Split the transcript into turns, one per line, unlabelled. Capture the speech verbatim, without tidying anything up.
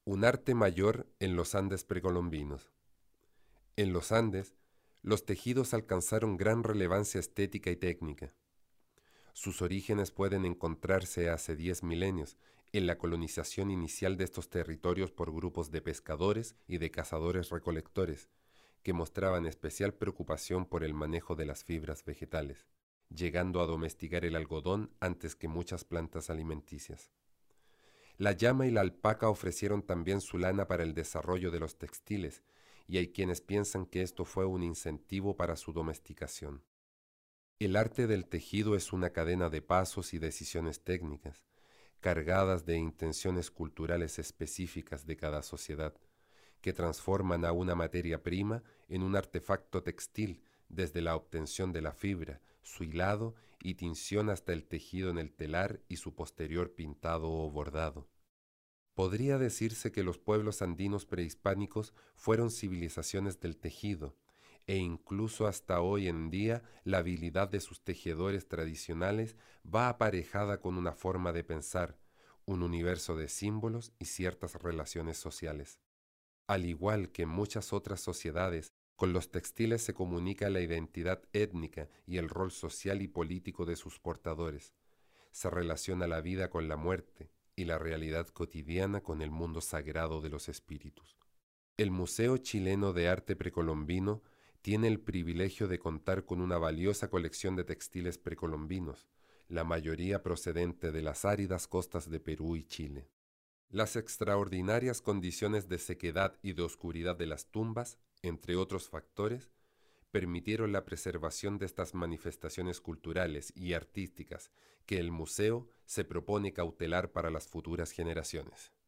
Un arte mayor en los Andes precolombinos. En los Andes, los tejidos alcanzaron gran relevancia estética y técnica. Sus orígenes pueden encontrarse hace diez milenios, en la colonización inicial de estos territorios por grupos de pescadores y de cazadores-recolectores, que mostraban especial preocupación por el manejo de las fibras vegetales, llegando a domesticar el algodón antes que muchas plantas alimenticias. La llama y la alpaca ofrecieron también su lana para el desarrollo de los textiles, y hay quienes piensan que esto fue un incentivo para su domesticación. El arte del tejido es una cadena de pasos y decisiones técnicas, cargadas de intenciones culturales específicas de cada sociedad, que transforman a una materia prima en un artefacto textil desde la obtención de la fibra, su hilado y tinción hasta el tejido en el telar y su posterior pintado o bordado. Podría decirse que los pueblos andinos prehispánicos fueron civilizaciones del tejido, e incluso hasta hoy en día la habilidad de sus tejedores tradicionales va aparejada con una forma de pensar, un universo de símbolos y ciertas relaciones sociales. Al igual que en muchas otras sociedades, con los textiles se comunica la identidad étnica y el rol social y político de sus portadores. Se relaciona la vida con la muerte y la realidad cotidiana con el mundo sagrado de los espíritus. El Museo Chileno de Arte Precolombino tiene el privilegio de contar con una valiosa colección de textiles precolombinos, la mayoría procedente de las áridas costas de Perú y Chile. Las extraordinarias condiciones de sequedad y de oscuridad de las tumbas, entre otros factores, permitieron la preservación de estas manifestaciones culturales y artísticas que el museo se propone cautelar para las futuras generaciones.